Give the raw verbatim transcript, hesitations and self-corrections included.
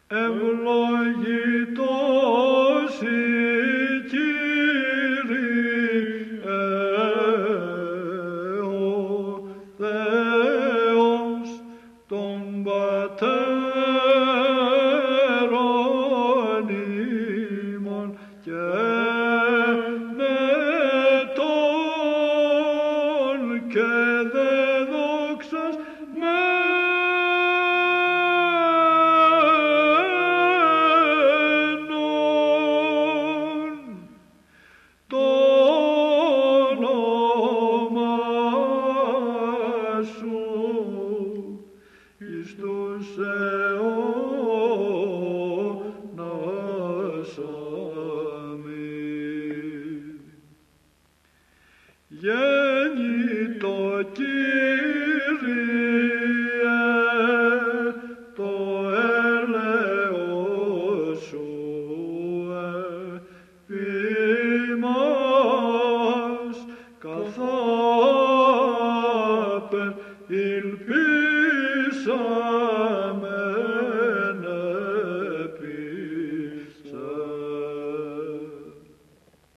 Ευλογητός η Κύριε ο Θεός των πατέρων ημών και μετών και δε δόξας το όνομα σου εις τους αιώνας. Αμήν. Γέννητο Κύριε το έλεος σου επί μας καθάπερ ήλπισα